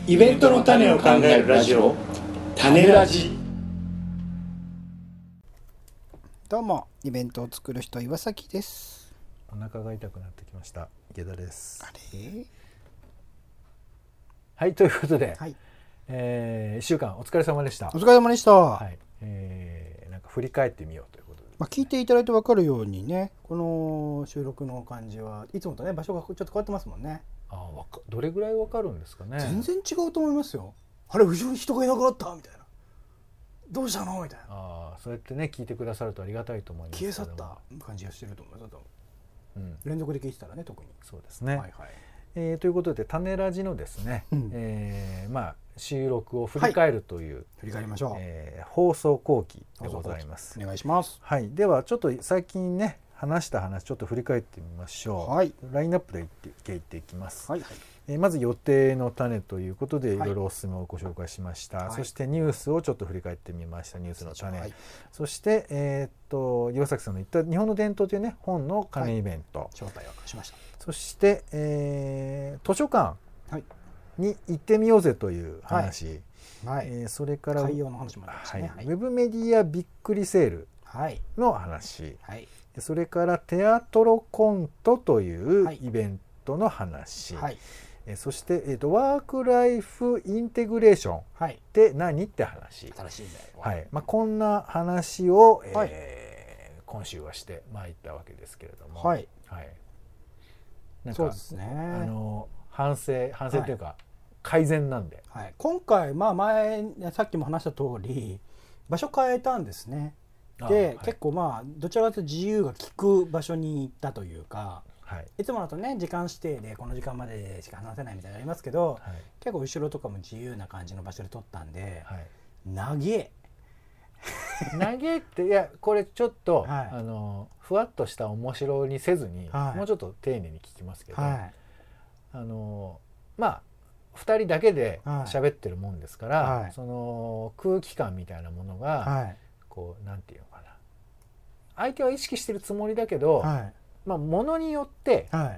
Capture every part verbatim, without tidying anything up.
イベントの種を考えるラジオ、種ラジ。 どうも、イベントを作る人岩崎です。 お腹が痛くなってきました。池田です。 あれ？ はい、ということで、 はい、 えー、いっしゅうかんお疲れ様でした。 お疲れ様でした。 はい、えー、なんか振り返ってみようということで、ね、 まあ、聞いていただいて分かるようにね、この収録の感じはいつもとね場所がちょっと変わってますもんね。 あ、わかどれぐらいわかるんですかね。 全然違うと思いますよ。あれ、後ろに人がいなくなったみたいな、どうしたのみたいな。 あ、そうやってね聞いてくださるとありがたいと思いますけど。 消え去った感じがしてると思います。 うん、 連続で聞いてたらね、特に。 そうですね。 はいはい。 えー、ということで種ラジのですね、うん、えー、まあ収録を振り返るという、はい、 振り返りましょう、 えー、放送後期でございます。 お願いします。 はい、ではちょっと最近ね話した話ちょっと振り返ってみましょう。はい、ラインナップでいっていっていきます。はいはい、えー、まず予定の種ということでいろいろおすすめをご紹介しました。はい、そしてニュースをちょっと振り返ってみました。ニュースの種。はい、そして、えー、っと岩崎さんの言った日本の伝統というね本の種イベント、はい、 招待をしました。そして、えー、図書館に行ってみようぜという話、はいはい、えー、それから海洋の話もありましたね。 はい、ウェブメディアびっくりセールの話、はい、それからテアトロコントというイベントの話、はい、えー、そして、えー、とワークライフインテグレーションって何って話、 新しいね、 はい、まあ、こんな話を、えーはい、今週はしてまいったわけですけれども、はいはい、なんかそうですね、あの反省反省というか、はい、改善なんで、 はい、今回、まあ、前さっきも話した通り場所変えたんですね。で、はい、結構まあどちらかというと自由が利く場所に行ったというか、はい、いつもだとね時間指定でこの時間までしか話せないみたいなのありますけど、はい、結構後ろとかも自由な感じの場所で撮ったんで、はい、長え長えっていやこれちょっと、はい、あのふわっとした面白にせずに、はい、もうちょっと丁寧に聞きますけど、はい、あのまあふたりだけで喋ってるもんですから、はい、その空気感みたいなものが、はい、こうなんていうのかな、相手は意識してるつもりだけど、はい、まあものによって、はい、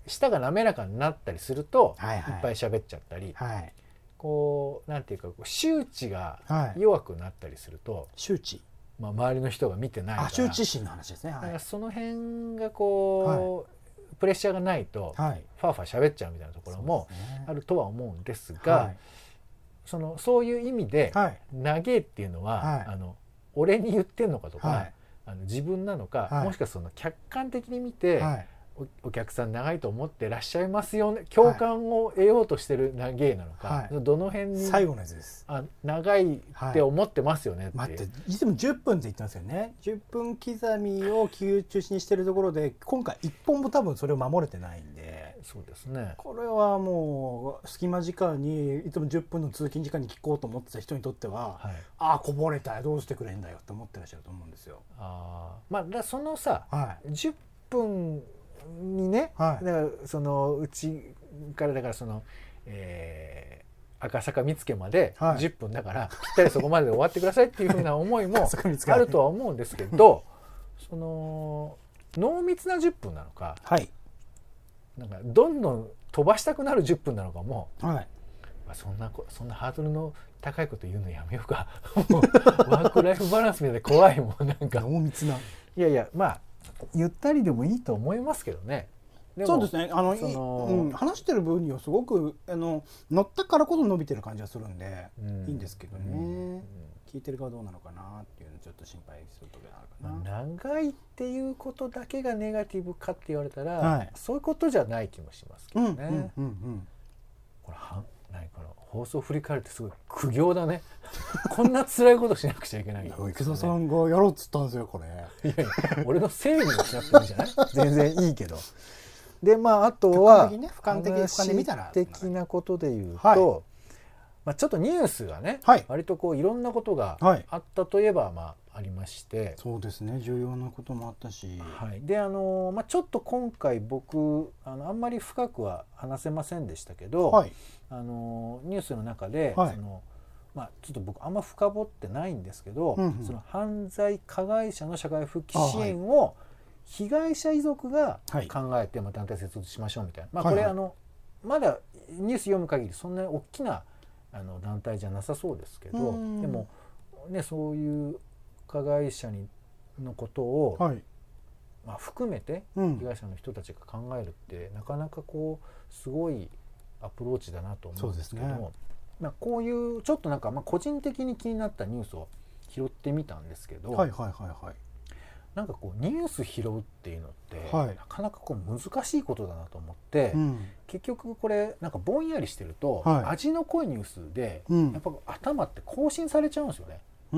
舌が滑らかになったりすると、はいはい、いっぱい喋っちゃったり、はい、こうなんていうかこう周知が弱くなったりすると、はい、 周知、 まあ、周りの人が見てないから、 あ、周知心の話ですね、はい、 だからその辺がこう、はい、プレッシャーがないと、はい、ファーファー喋っちゃうみたいなところもあるとは思うんですが、はい、そのそういう意味で、はい、長えっていうのは、はい、あの俺に言ってんのかとか、はい、あの自分なのか、はい、もしくはその客観的に見て、はい、お, お客さん長いと思ってらっしゃいますよね、共感を得ようとしてる長えなのか、はい、どの辺に最後のやつです。 あ、長いって思ってますよねって、 はい、待って、いつもじゅっぷんって言ってますよね。じゅっぷん刻みを中心にしてるところで今回いっぽんも多分それを守れてないんで、 そうですね、 これはもう隙間時間にいつもじゅっぷんの通勤時間に聞こうと思ってた人にとっては、はい、ああこぼれたよどうしてくれんだよって思ってらっしゃると思うんですよ。 あ、まあ、だそのさ、はい、じゅっぷんにね、はい、だからそのうちからだからその、えー、赤坂見附までじゅっぷんだから、はい、ぴったりそこまでで終わってくださいっていうふうな思いもあるとは思うんですけどその濃密なじゅっぷんなのか、はい、なんかどんどん飛ばしたくなるじゅっぷんなのかも、はい、まあ、そんなそんなハードルの高いこと言うのやめようかもうワークライフバランスみたいで怖いもん、なんか濃密な、 いやいや、まあゆったりでもいいと思いますけどね。 でもそうですね、あのその、うん、話してる分にはすごくあの乗ったからこそ伸びてる感じがするんで、うん、いいんですけどね、うんうん、聞いてる側どうなのかなっていうのちょっと心配するところがあるかな、 まあ、長いっていうことだけがネガティブかって言われたら、はい、そういうことじゃない気もしますけどね、うんうんうんうん、これは何かな、放送振り返るってすごい苦行だねこんな辛いことしなくちゃいけない、ね、 池田さんがやろうっつったんですよこれ。 いやいや俺のせいにしなくてもいいんじゃない全然いいけど。でまああとは俯瞰的に俯瞰で見たら的なことで言うと、はい、まあ、ちょっとニュースがね、はい、割とこういろんなことがあったといえばまあありまして、 そうですね、重要なこともあったし、 はい、であの、まあ、ちょっと今回僕あのあんまり深くは話せませんでしたけど、はい、あのニュースの中で、はい、そのまあ、ちょっと僕あんま深掘ってないんですけど、うんうん、その犯罪加害者の社会復帰支援を被害者遺族が考えて、まあ、団体設立しましょうみたいな、まあ、これ、はいはい、あのまだニュース読む限りそんなに大きなあの団体じゃなさそうですけど、でも、ね、そういう加害者にのことを、はい、まあ、含めて被害者の人たちが考えるって、うん、なかなかこうすごいアプローチだなと思うんですけど、ね、まあ、こういうちょっとなんか、まあ、個人的に気になったニュースを拾ってみたんですけど、はいはいはいはい、なんかこうニュース拾うっていうのって、はい、なかなかこう難しいことだなと思って、うん、結局これなんかぼんやりしてると、はい、味の濃いニュースで、うん、やっぱ頭って更新されちゃうんですよね。うん、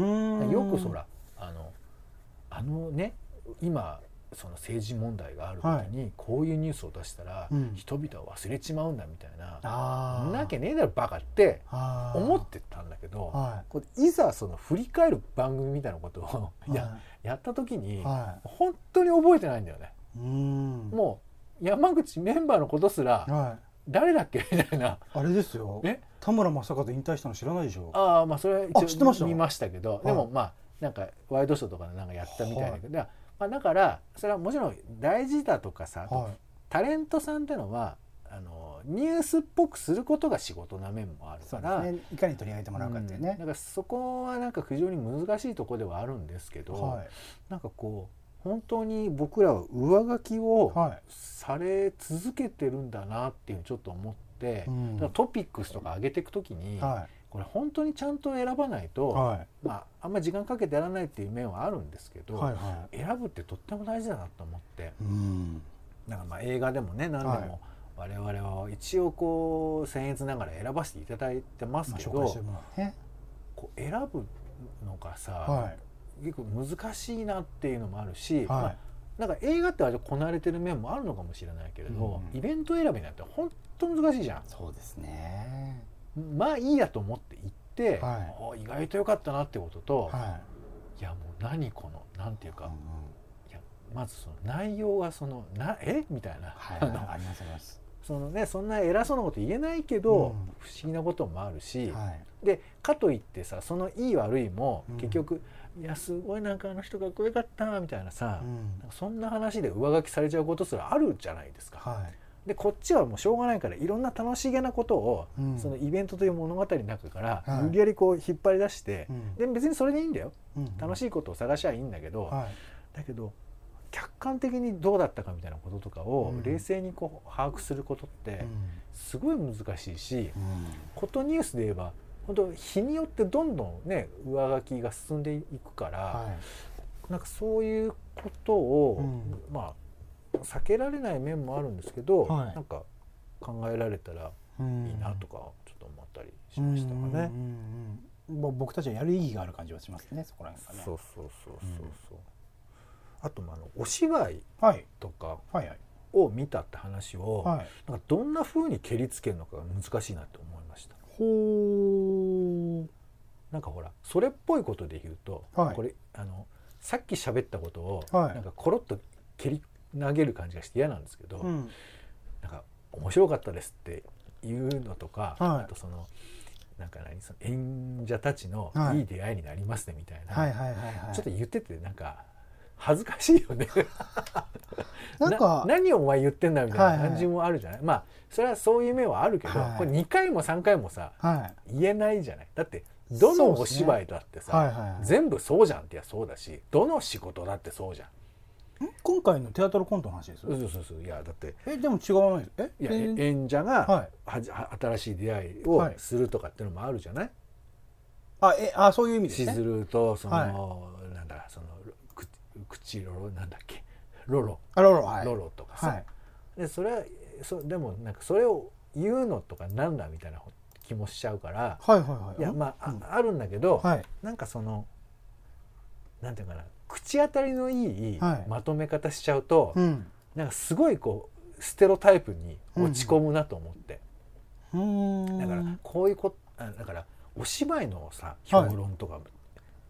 よくそらあのあのね今その政治問題がある時に、はい、こういうニュースを出したら、うん、人々は忘れちまうんだみたいな、あなきゃねえだろバカって思ってたんだけど、はい、これいざその振り返る番組みたいなことをや、はい、やった時に、はい、本当に覚えてないんだよね。うん、もう山口メンバーのことすら、はい、誰だっけみたいな。 あれですよ、田村正和引退したの知らないでしょ。 ああ、まあそれは一応見ましたけど、でもまあなんかワイドショーとかでなんかやったみたいだけど、はい、まあ、だからそれはもちろん大事だとかさ、はい、タレントさんってのはあのニュースっぽくすることが仕事な面もあるから、 ね、いかに取り上げてもらうかっていうね、 うん、だからそこはなんか非常に難しいところではあるんですけど、はい、なんかこう本当に僕らは上書きをされ続けてるんだなっていうのをちょっと思って、うん、だからトピックスとか上げていくときに、はい、これ本当にちゃんと選ばないと、はい、まあ、あんまり時間かけてやらないっていう面はあるんですけど、はいはい、選ぶってとっても大事だなと思って、うん、だからまあ映画でもね何でも我々は一応こう僭越ながら選ばせていただいてますけど、まあね、こう選ぶのがさ、はい、結構難しいなっていうのもあるし、はい、まあ、なんか映画ってこなれてる面もあるのかもしれないけれど、うん、イベント選びなんて本当難しいじゃん。 そうですね。 まあいいやと思って行って、はい、意外と良かったなってことと、はい、いやもう何このなんていうか、うん、いやまずその内容がそのなえみたいな、はいはい、ありますあります。そのね、そんな偉そうなこと言えないけど、うん、不思議なこともあるし、はい、でかといってさ、そのいい悪いも結局、うん、いやすごいなんかあの人が良かったみたいなさ、うん、なんかそんな話で上書きされちゃうことすらあるじゃないですか。はい、でこっちはもうしょうがないからいろんな楽しげなことを、うん、そのイベントという物語の中から無理やりこう引っ張り出して、はい、で別にそれでいいんだよ、うん、楽しいことを探しゃいいんだけど、はい、だけど客観的にどうだったかみたいなこととかを冷静にこう把握することってすごい難しいし、うん、ことニュースで言えば本当日によってどんどんね上書きが進んでいくから、はい、なんかそういうことを、うん、まあ避けられない面もあるんですけど、はい、なんか考えられたらいいなとかちょっと思ったりしましたかね。うんうんうんうん、僕たちはやる意義がある感じはしますね、そこら辺がね。 そうそうそうそうそう。うん、あとあのお芝居とかを見たって話を、はいはい、なんかどんな風に蹴りつけるのかが難しいなって思いました。ほー。なんかほらそれっぽいことで言うと、はい、これあのさっき喋ったことを、はい、なんかコロッと蹴り投げる感じがして嫌なんですけど、うん、なんか面白かったですっていうのとか、はい、あとそのなんか何その演者たちのいい出会いになりますねみたいな、ちょっと言っててなんか恥ずかしいよねなんかな何をお前言ってんだみたいな感じもあるじゃない、はいはい、まあそれはそういう面はあるけど、はい、これにかいもさんかいもさ、はい、言えないじゃない。だってどのお芝居だってさ、ね、はいはいはい、全部そうじゃんっていやそうだし、どの仕事だってそうじゃん。 今回のテアトルコントの話ですよ。 そうそうそう。いやだってえでも違わないです。えいや演者が、はい、は新しい出会いをするとかっていうのもあるじゃない、 はい、あえあそういう意味ですね。 しずるとその、はい、なんだその口ロロなんだっけロロあロロ、はい、 ロロとかさ、はい、でそれはそでもなんかそれを言うのとかなんだみたいな気もしちゃうから、はいはいはい、いやまあ、うん、あるんだけど、はい、なんかそのなんていうかな口当たりのいいまとめ方しちゃうと、はい、なんかすごいこうステロタイプに落ち込むなと思って、うん、だからこういうこだからお芝居のさ評論とか、はい、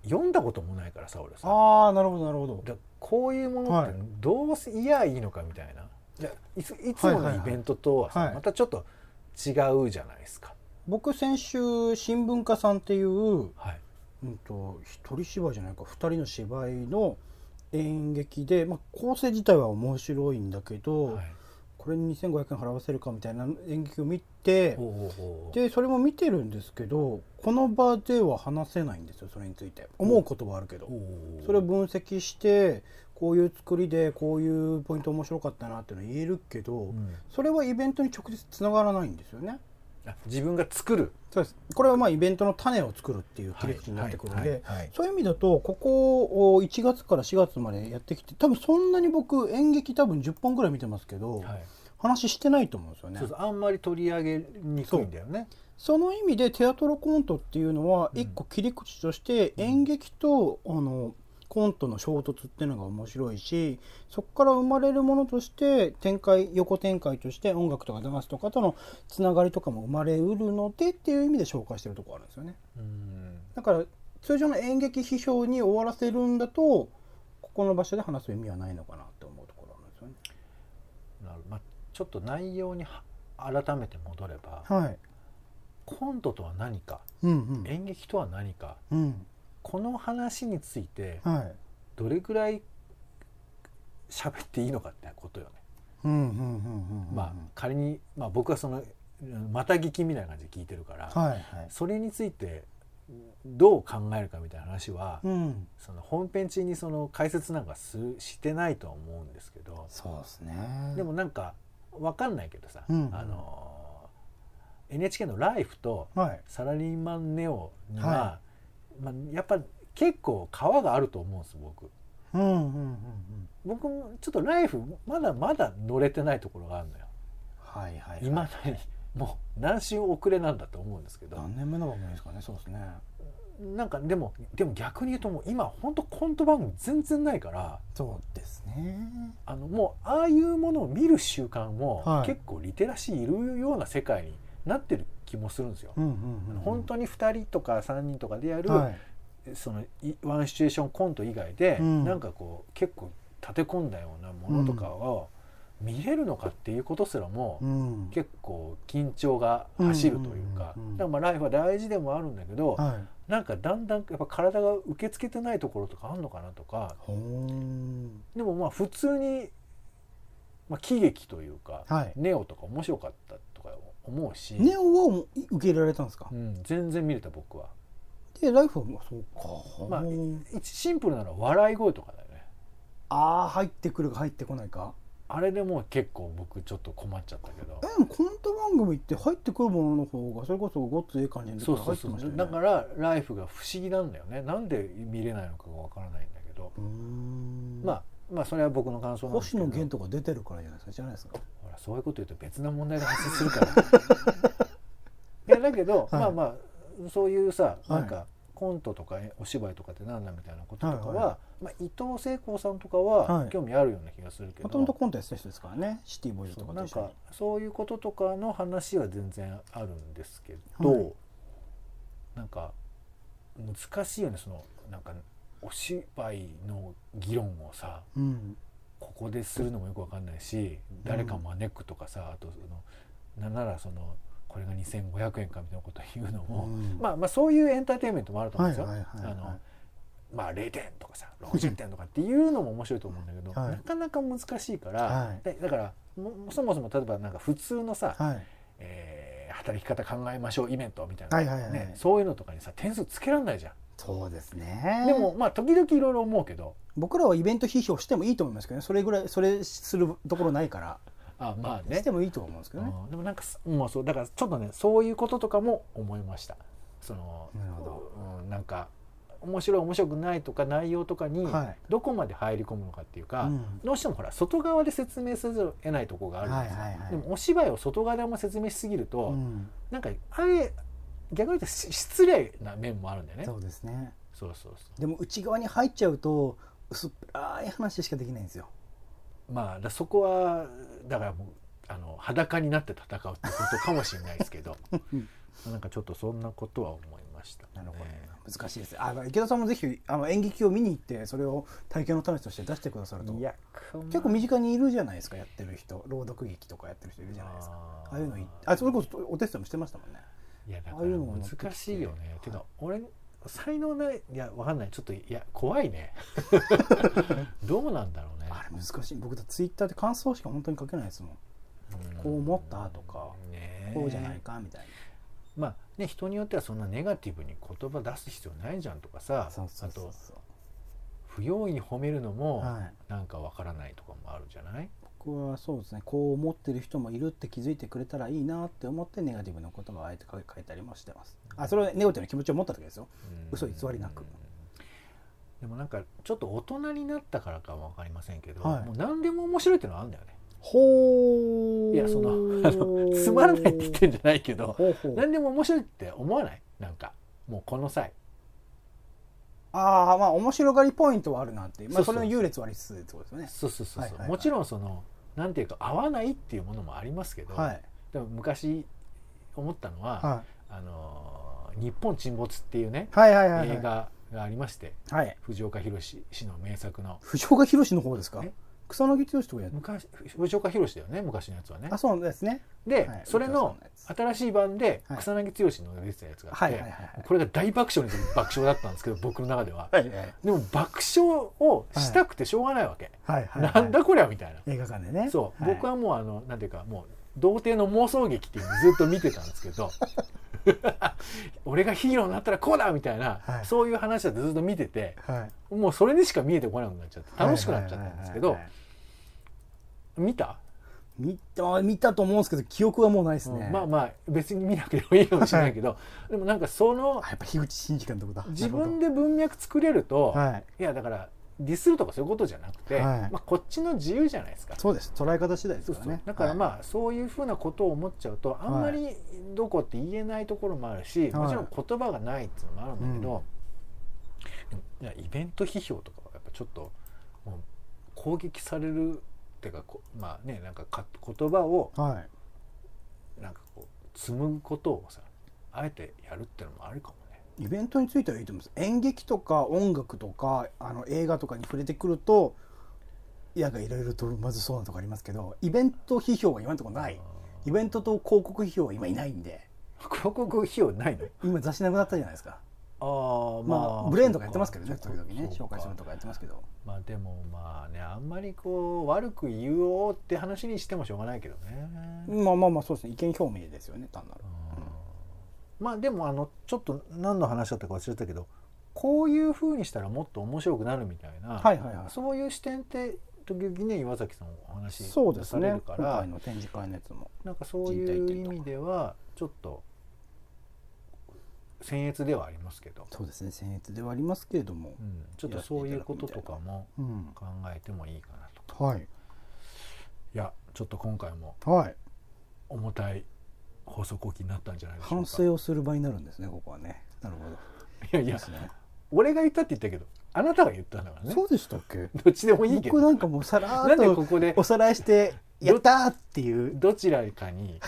読んだこともないからさ俺さあーなるほどなるほど。 だこういうものってどうせいやいいのかみたいな、いつ、いつものイベントとはさ、はいはいはい、またちょっと違うじゃないですか。 僕先週新聞家さんっていう、はいうんと、一人芝居じゃないか二人の芝居の演劇で、まあ、構成自体は面白いんだけど、はい、ここれににせんごひゃくえん払わせるかみたいな演劇を見て、でそれも見てるんですけど、この場では話せないんですよ。それについて思うことはあるけど、それを分析してこういう作りでこういうポイント面白かったなっていうのは言えるけど、うん、それはイベントに直接つながらないんですよね。 自分が作る、 そうです。これはまあイベントの種を作るっていう切り口になってくるので、そういう意味だとここをいちがつからしがつまでやってきて、多分そんなに僕演劇多分じゅっぽんぐらい見てますけど、はい、話してないと思うんですよね。 そうそう、あんまり取り上げにくいんだよね。 そ, その意味でテアトロコントっていうのは一個切り口として演劇と、うん、あのコントの衝突っていうのが面白いし、そこから生まれるものとして展開、横展開として音楽とかダンスとかとのつながりとかも生まれうるのでっていう意味で紹介してるところあるんですよね。うん、だから通常の演劇批評に終わらせるんだとここの場所で話す意味はないのかなって思うところなんですよね。 なる、まあ、ちょっと内容に改めて戻れば、はい、コントとは何か、うんうん、演劇とは何か、うん、この話についてどれぐらい喋っていいのかってことよね。まあ仮に、まあ、僕はそのまた聞きみたいな感じで聞いてるから、はいはい、それについてどう考えるかみたいな話は、うん、その本編中にその解説なんかすしてないとは思うんですけど、 そうですね。 でもなんか分かんないけどさ、うん、あの エヌエイチケー のライフとサラリーマンネオには、はい、まあ、やっぱ結構川があると思うんです僕。うんうんうんうん、僕もちょっとライフまだまだ乗れてないところがあるのよ。はいはいはい、今だにもう何週遅れなんだと思うんですけど。 何年目の番組ですかね。そうですね。 なんかでもでも逆に言うともう今本当コント番組全然ないから。 そうですね。 あのもうああいうものを見る習慣も、はい、結構リテラシーいるような世界になってる気もするんですよ。うんうんうんうん、本当にふたりとかさんにんとかでやる、はい、そのワンシチュエーションコント以外で、うん、なんかこう結構立て込んだようなものとかを見れるのかっていうことすらも、うん、結構緊張が走るというか、うんうんうんうん、だからまあライフは大事でもあるんだけど、はい、なんかだんだんやっぱ体が受け付けてないところとかあるのかなとか。でもまあ普通に、まあ、喜劇というか、はい、ネオとか面白かったとか思うし。 ネオは受け入れられたんですか？ うん、全然見れた僕は。 でライフはそうか、 まあ、シンプルなのは笑い声とかだよね。 ああ、入ってくるか入ってこないか。 あれでもう結構僕ちょっと困っちゃったけど。 えでもコント番組って入ってくるものの方がそれこそごっついい感じに出て入ってましたよね。 そうそうそう。だからライフが不思議なんだよね。なんで見れないのかがわからないんだけど。うーん、まあまあそれは僕の感想なんですけど。 星野源とか出てるからじゃないですか。じゃないですか。 ほらそういうこと言うと別な問題が発生するから。いやだけど、はい、まあまあそういうさ、なんか、はい、コントとかお芝居とかってなんだみたいなこととかは、はいはい、まあ、伊藤聖子さんとかは興味あるような気がするけど、 もともとコントやってた人ですからね。シティボーイズとかと一緒に。なんかそういうこととかの話は全然あるんですけど、はい、なんか難しいよね。そのなんかお芝居の議論をさ、うん、ここでするのもよくわかんないし、誰か招くとかさ、あとそのなんならそのこれがにせんごひゃくえんかみたいなことを言うのも、うん、まあまあそういうエンターテインメントもあると思うんですよ。まあれいてんとかさろくじゅってんとかっていうのも面白いと思うんだけど、はい、なかなか難しいから、はい、だからそもそも例えばなんか普通のさ、はい、えー、働き方考えましょうイベントみたいな、はいはいはい、ね、そういうのとかにさ点数つけられないじゃん。 そうですね。 でもまあ時々いろいろ思うけど、 僕らはイベント批評してもいいと思いますけどね。それぐらいそれするところないから。 あまあね、 してもいいと思うんですけどね。 でもなんかもうそうだからちょっとねそういうこととかも思いました。そのなるほど、うん、なんか面白い面白くないとか内容とかにどこまで入り込むのかっていうか、はい、どうしてもほら外側で説明せざるを得ないところがあるんですよ、はいはいはい、でもお芝居を外側でも説明しすぎると、うん、なんかあれ逆に言うと失礼な面もあるんだよね。 そうですね。 そうそうそう。 でも内側に入っちゃうと薄っぺらい話しかできないんですよ。 まあだそこはだからもうあの裸になって戦うってことかもしれないですけどなんかちょっとそんなことは思いました、ね。 なるほど、ね、難しいです。あの池田さんもぜひあの演劇を見に行ってそれを体験の種として出してくださると。いや結構身近にいるじゃないですか。やってる人朗読劇とかやってる人いるじゃないですか。ああいうのあそれこそお手伝いもしてましたもんね。 いやだから難しいよね。てか俺才能ないいやわかんないちょっといや怖いねどうなんだろうね。 あれ難しい。僕だツイッターで感想しか本当に書けないですもん。 こう思ったとか、ね、こうじゃないかみたいな。 まあね、人によってはそんなネガティブに言葉出す必要ないじゃんとかさ、 そうそうそうそう、 あと不用意に褒めるのもなんかわからないとかもあるじゃない。 僕はそうですね、こう思ってる人もいるって気づいてくれたらいいなって思ってネガティブな言葉をあえて書いたりもしてます。あ、それはネガティブな気持ちを持った時ですよ、嘘偽りなく。 でもなんかちょっと大人になったからかは分かりませんけど、はい、もう何でも面白いっていうのはあるんだよね。 ほー、 いやそのあのつまらないって言ってんじゃないけど、ほうほう、何でも面白いって思わない？なんかもうこの際、 ああ、まあ面白がりポイントはあるなっていう、まあ、それの優劣はありつつってことですよね。 そうそうそうそう、はいはいはい、もちろんそのなんていうか合わないっていうものもありますけど、はい、でも昔思ったのは、はい、あの日本沈没っていうね、はいはいはいはい、映画がありまして、はい、藤岡弘氏の名作の。 藤岡弘の方ですか？草薙剛とかやって昔藤岡弘だよね、昔のやつはね。 あ、そうですね。 で、はい、それの新しい版で草薙剛の出てたやつがあって、これが大爆笑にする爆笑だったんですけど僕の中では、はいはい、でも爆笑をしたくてしょうがないわけ、はいはいはいはい、なんだこりゃみたいな。 映画館でね。 そう、はい、僕はもうあのなんていうかもう童貞の妄想劇っていうのをずっと見てたんですけど俺がヒーローになったらこうだみたいな、はい、そういう話だってずっと見てて、はい、もうそれにしか見えてこなくなっちゃって楽しくなっちゃったんですけど、見た見た見たと思うんですけど記憶はもうないですね、 うん、まあまあ別に見なくてもいいかもしれないけど、はい、でもなんかそのやっぱ樋口真嗣監督だ。 自分で文脈作れると、はい、いやだからディスるとかそういうことじゃなくて、はい、まあ、こっちの自由じゃないですか。 そうです、捉え方次第ですからね。そうそう、 だからまあ、はい、そういうふうなことを思っちゃうとあんまりどこって言えないところもあるし、はい、もちろん言葉がないっていうのもあるんだけど、はい、いやイベント批評とかはやっぱちょっともう攻撃されるっていうか、まあね、なんか言葉をなんかこう紡ぐことをさあえてやるっていうのもあるかもね。 イベントについてはいいと思います。演劇とか音楽とかあの映画とかに触れてくるといやがいろいろとまずそうなとこありますけど、イベント批評は今のところない。イベントと広告批評は今いないんで。 広告批評ないの？ 今雑誌なくなったじゃないですか。あ、まあブレーンとかやってますけどね、時々ね紹介するとかやってますけど、 まあでもまあね、あんまりこう悪く言おうって話にしてもしょうがないけどね。 まあまあまあそうですね、意見表明ですよね単なる。 まあでもあのちょっと何の話だったか忘れたけど、こういう風にしたらもっと面白くなるみたいな、はいはいはい、そういう視点って時々ね岩崎さんお話しされるから、そうですね、今回の展示会のやつもなんかそういう意味ではちょっと僭越ではありますけど、 そうですね、僭越ではありますけれども、 うん、ちょっとそういうこととかも考えてもいいかなとか、うん、はい、いやちょっと今回も重たい放送後期になったんじゃないでしょうか。 反省をする場になるんですね、ここはね。なるほど。 いやいや、ね、俺が言ったって言ったけどあなたが言ったんだからね。 そうでしたっけ？ どっちでもいいけど、 僕なんかもうさらーっとここでおさらいしてやったーっていうど, どちらかに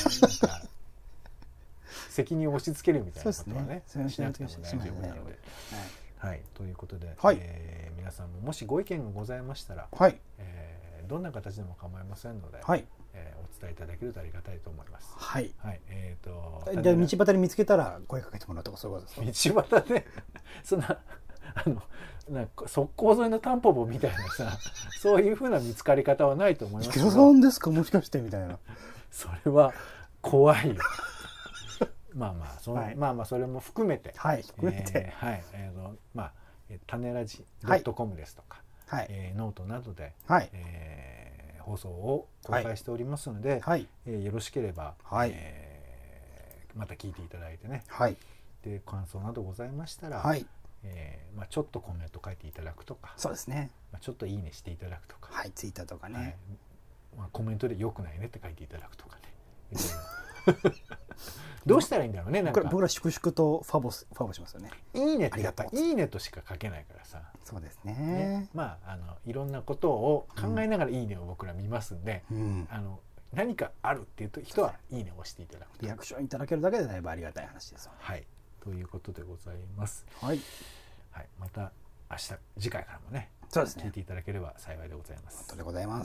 責任を押し付けるみたいなことはね、ねしなくても大丈夫なので、はい、はい、ということで、はい、えー、皆さんももしご意見がございましたら、はい、えー、どんな形でも構いませんので、はい、えー、お伝えいただけるとありがたいと思います。はい、はい、えっ、ー、とじゃあ道端に見つけたら声かけてもらうとかそういうことですか？道端でそんなあのなんか側溝沿いのタンポポみたいなさそういう風な見つかり方はないと思いますけど。 池田さんですかもしかしてみたいなそれは怖いよまあまあその、はい、まあまあそれも含めて、はい、含めて、えー、はい、えー、のまあ種ラジ .com ですとか、はい、えー、ノートなどで、はい、えー、放送を公開しておりますので、はい、えー、よろしければ、はい、えー、また聞いていただいてね、はい、で感想などございましたら、はい、えーまあ、ちょっとコメント書いていただくとか、 そうですね、 まあ、ちょっといいねしていただくとか、 はい、ツイッターとかね、はい、 まあ、コメントで良くないねって書いていただくとかねどうしたらいいんだろうね。なんか僕ら粛々とファボスファボしますよね。 いいねってやっぱいいねとしか書けないからさ。 そうです ね, ね、まああのいろんなことを考えながらいいねを僕ら見ますんで、うん、あの何かあるっていう人はいいねを押していただくと、 リアクションいただけるだけでだいぶありがたい話ですよね。 はい、ということでございます。 はい、 はい、また明日次回からもね、 そうですね、 聞いていただければ幸いでございます。 本当でございます。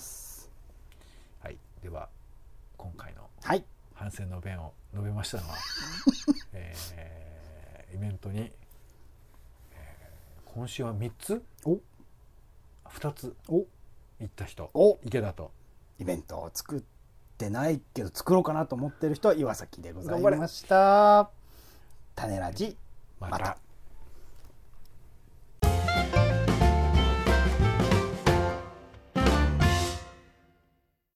はい、では今回の、 はい、 反省の弁を述べましたのは、えー、イベントに、えー、今週はみっつおふたつお行った人、お池田とイベントを作っててないけど作ろうかなと思ってる人は岩崎でございました。種ラジまた。